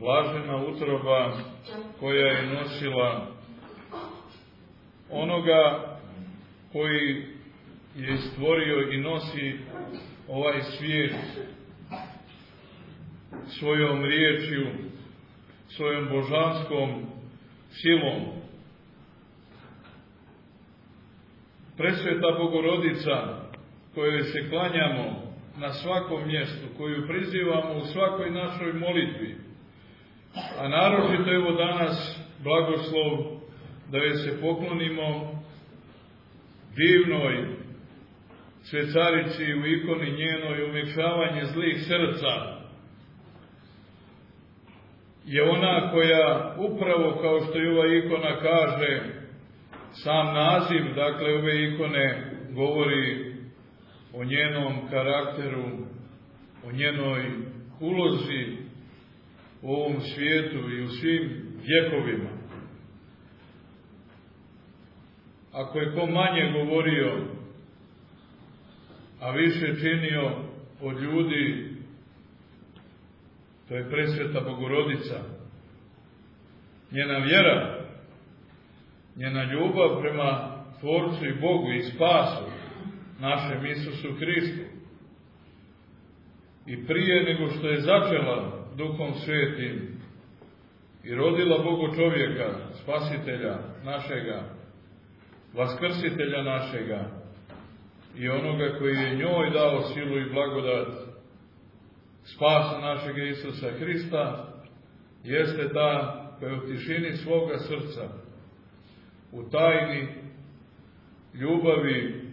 blažena utroba koja je nosila onoga koji je stvorio i nosi ovaj svijet svojom riječju, svojom božanskom silom. Presveta Bogorodica, kojoj se klanjamo na svakom mjestu, koju prizivamo u svakoj našoj molitvi, a naročito evo danas blagoslov da joj se poklonimo divnoj svecarici u ikoni njenoj umekšavanje zlih srca, je ona koja upravo, kao što i ova ikona kaže, sam naziv, dakle, ove ikone govori o njenom karakteru, o njenoj ulozi u ovom svijetu i u svim vjekovima. Ako je ko manje govorio, a više činio od ljudi, to je presveta Bogorodica. Njena vjera, njena ljubav prema Tvorcu i Bogu i spasu našem Isusu Hristu. I prije nego što je začela Duhom Svetim i rodila Bogu čovjeka, Spasitelja našega, Vaskrsitelja našega i onoga koji je njoj dao silu i blagodat spasa našega Isusa Hrista, jeste ta koja je u tišini svoga srca, u tajni ljubavi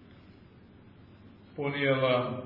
ponijela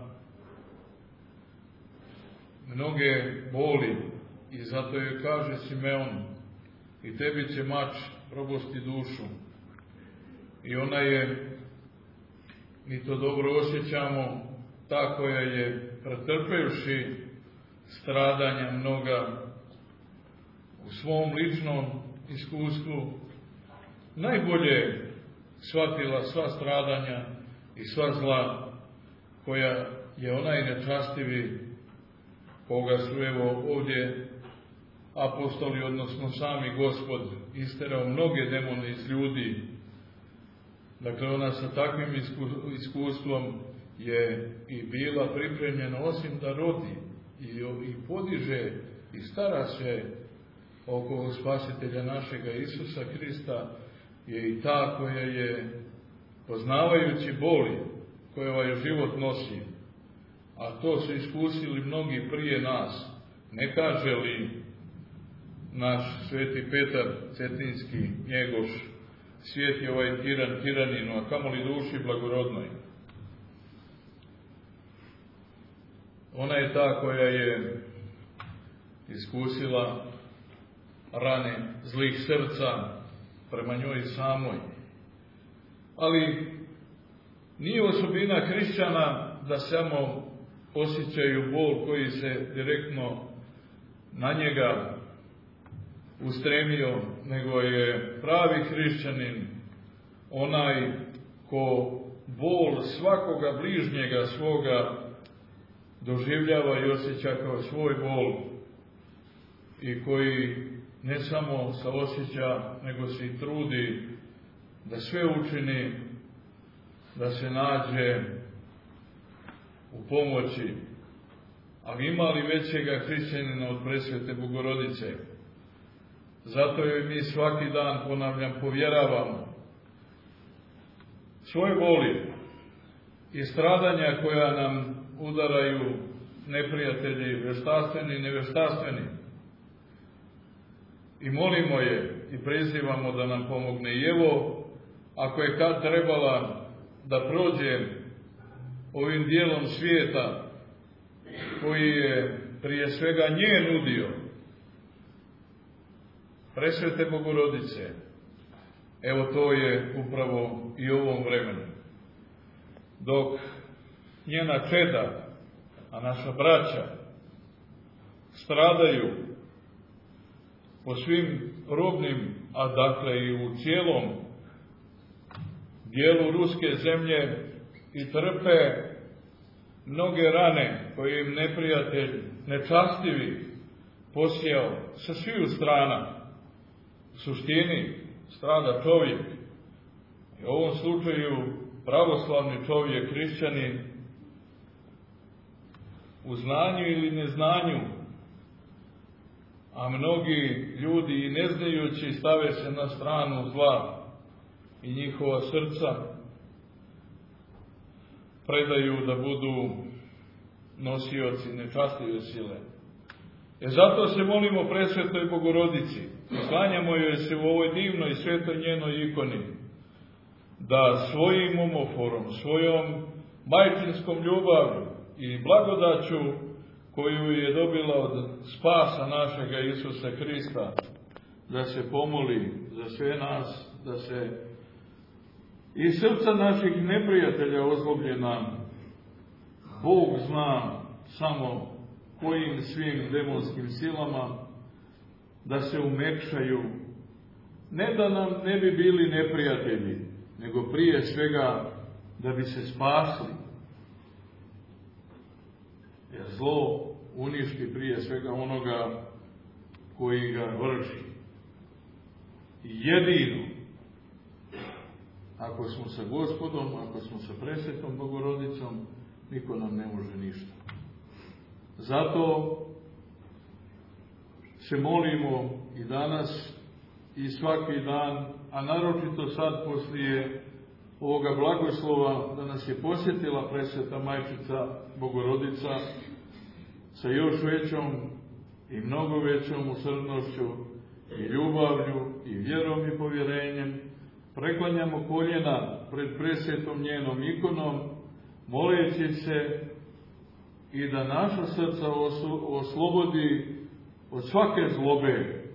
mnoge boli i zato joj kaže Simeon: i tebi će mač probosti dušu. I ona je, mi to dobro osjećamo, ta koja je pretrpevši stradanja mnoga u svom ličnom iskustvu najbolje shvatila sva stradanja i sva zla koja je onaj nečastivi, koga su evo ovdje apostoli, odnosno sami Gospod, isterao mnoge demone iz ljudi. Dakle, ona sa takvim iskustvom je i bila pripremljena, osim da rodi i podiže i stara se oko Spasitelja našega Isusa Hrista, je i ta koja je, poznavajući boli koje ovaj život nosi, a to su iskusili mnogi prije nas, ne kaže li naš sveti Petar Cetinski, Njegoš: svijet je ovaj tiran tiraninu, a kamoli duši blagorodnoj. Ona je ta koja je iskusila rane zlih srca prema njoj samoj. Ali nije osobina hrišćana da samo osjećaju bol koji se direktno na njega ustremio, nego je pravi hrišćanin onaj ko bol svakoga bližnjega svoga doživljava i osjeća kao svoj bol i koji ne samo saosjeća, nego se i trudi da sve učini da se nađe u pomoći. Ali ima li većega hrišćanina od presvete Bogorodice? Zato joj mi svaki dan, ponavljam, povjeravamo svoje boli i stradanja koja nam udaraju neprijatelji, veštaštveni i neveštaštveni. I molimo je i prizivamo da nam pomogne. I evo, ako je kad trebala da prođe ovim dijelom svijeta koji je prije svega nje nudio, presvete Bogorodice, evo to je upravo i u ovom vremenu. Dok njena čeda, a naša braća, stradaju po svim robnim, a dakle i u cijelom dijelu ruske zemlje, i trpe mnoge rane koje im neprijatelj nečastivi posijao sa sviju strana. U suštini strada čovjek. I u ovom slučaju pravoslavni čovjek, hrišćanin, u znanju ili neznanju, a mnogi ljudi i ne znajući stave se na stranu zla i njihova srca predaju da budu nosioci nečastljive sile. Zato se molimo presvetoj Bogorodici i klanjamo joj se u ovoj divnoj i svetoj njenoj ikoni, da svojim umoforom, svojom majčinskom ljubavlju i blagodaću koju je dobila od spasa našega Isusa Hrista, da se pomoli za sve nas, da se i srca naših neprijatelja ozlobljena, Bog zna samo kojim svim demonskim silama, da se umekšaju, ne da nam ne bi bili neprijatelji, nego prije svega da bi se spasli. Jer zlo uništi prije svega onoga koji ga vrši. Jedino, ako smo sa Gospodom, ako smo sa presvetom Bogorodicom, niko nam ne može ništa. Zato se molimo i danas i svaki dan, a naročito sad poslije ovoga blagoslova da nas je posjetila presveta majčica Bogorodica sa još većom i mnogo većom usrdnošću i ljubavlju i vjerom i povjerenjem, preklanjamo koljena pred presvetom njenom ikonom, moleći se i da naša srca oslobodi od svake zlobe,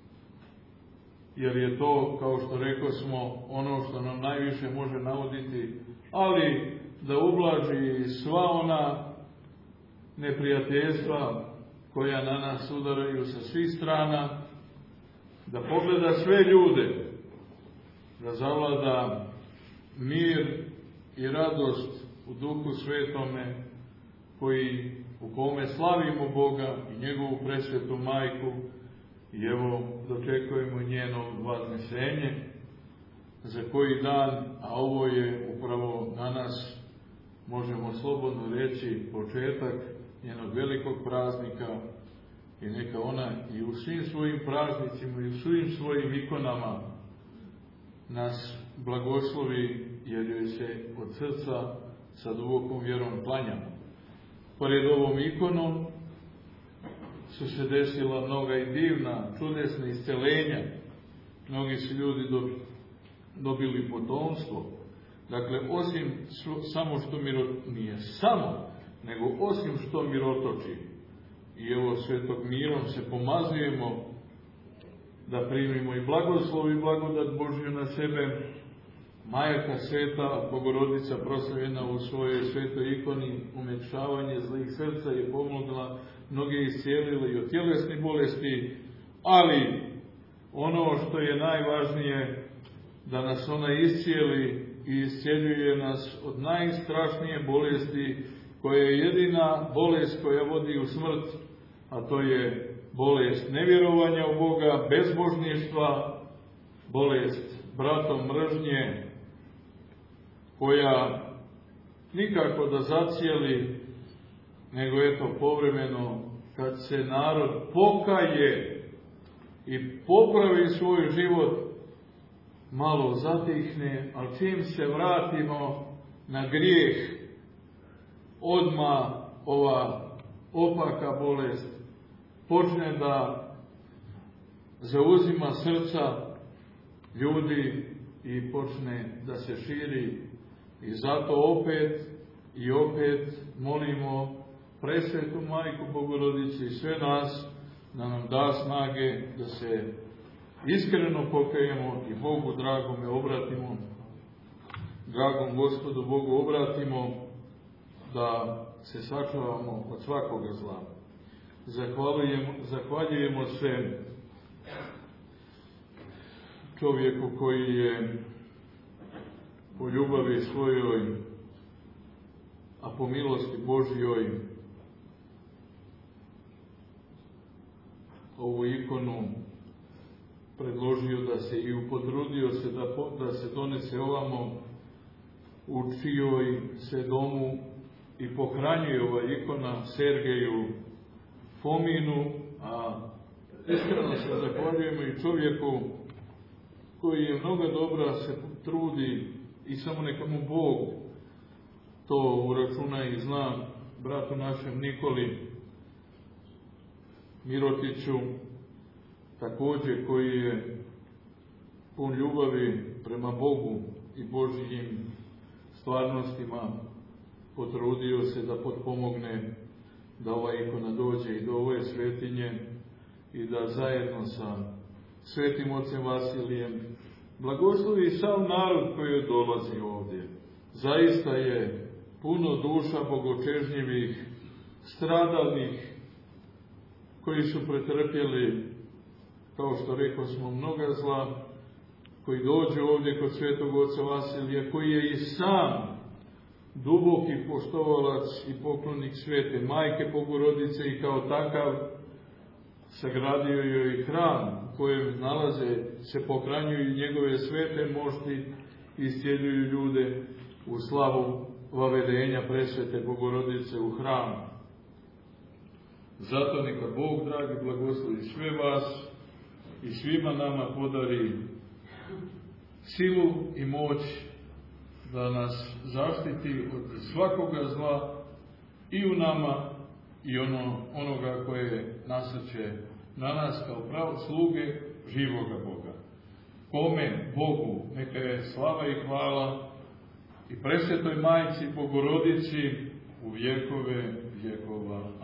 jer je to, kao što rekao smo, ono što nam najviše može navoditi, ali da ublaži sva ona neprijateljstva koja na nas udaraju sa svih strana, da pogleda sve ljude, da zavlada mir i radost u Duhu Svetome, u kome slavimo Boga i njegovu presvetu majku, i evo dočekujemo njeno vaznesenje za koji dan, a ovo je upravo danas, možemo slobodno reći, početak njenog velikog praznika, i neka ona i u svim svojim praznicima i u svim svojim ikonama nas blagoslovi, jer joj se od srca sa dubokom vjerom klanjamo. Pored ovom ikonom su se desila mnoga i divna, čudesna isceljenja. Mnogi su ljudi dobili potomstvo. Dakle, osim samo što nije samo, nego osim što mirotoči. I evo svetog mirom se pomazujemo da primimo i blagoslov i blagodat Božju na sebe. Majka sveta Bogorodica proslavljena u svojoj svetoj ikoni, umekšavanje zlih srca je pomogla, mnoge iscijelila i od tjelesnih bolesti, ali ono što je najvažnije, da nas ona iscijeli i iscijeljuje nas od najstrašnije bolesti, koja je jedina bolest koja vodi u smrt, a to je bolest nevjerovanja u Boga, bezbožništva, bolest bratom mržnje, koja nikako da zacijeli, nego eto povremeno kad se narod pokaje i popravi svoj život, malo zatihne, ali čim se vratimo na grijeh, odmah ova opaka bolest počne da zauzima srca ljudi i počne da se širi. I zato opet i opet molimo presvetu majku Bogorodicu i sve nas da nam da snage da se iskreno pokajemo i Bogu dragome obratimo, dragom Gospodu Bogu obratimo, da se sačuvamo od svakoga zla. Zahvaljujemo se čovjeku koji je po ljubavi svojoj, a po milosti Božjoj ovu ikonu predložio da se i upotrudio se da se donese ovamo u čijoj se domu i pohranjuje ova ikona Sergeju Fominu, a iskreno se zahvaljujemo i čovjeku koji je mnogo dobra se trudi i samo neka mu Bog to uračuna i zna, bratu našem Nikoli Mirotiću, također koji je pun ljubavi prema Bogu i Božjim stvarnostima, potrudio se da potpomogne da ova ikona dođe i do ove svetinje i da zajedno sa svetim ocem Vasilijem blagoslovi sav narod koji dolazi ovdje. Zaista je puno duša bogočežnjivih, stradalnih, koji su pretrpjeli, kao što rekao smo, mnoga zla, koji dođu ovdje kod svetog oca Vasilija, koji je i sam duboki poštovalac i poklonik svete majke Bogorodice i kao takav sagradio joj hram u kojem se pohranjuju njegove svete mošti i iscjeljuju ljude u slavu vavedenja presvete Bogorodice u hram. Zato neka Bog, dragi, blagoslovi sve vas i svima nama podari silu i moć da nas zaštiti od svakoga zla i u nama i onoga koje nasrće na nas kao sluge živoga Boga. Kome Bogu neka je slava i hvala i presvetoj majci Bogorodici u vjekove vjekova.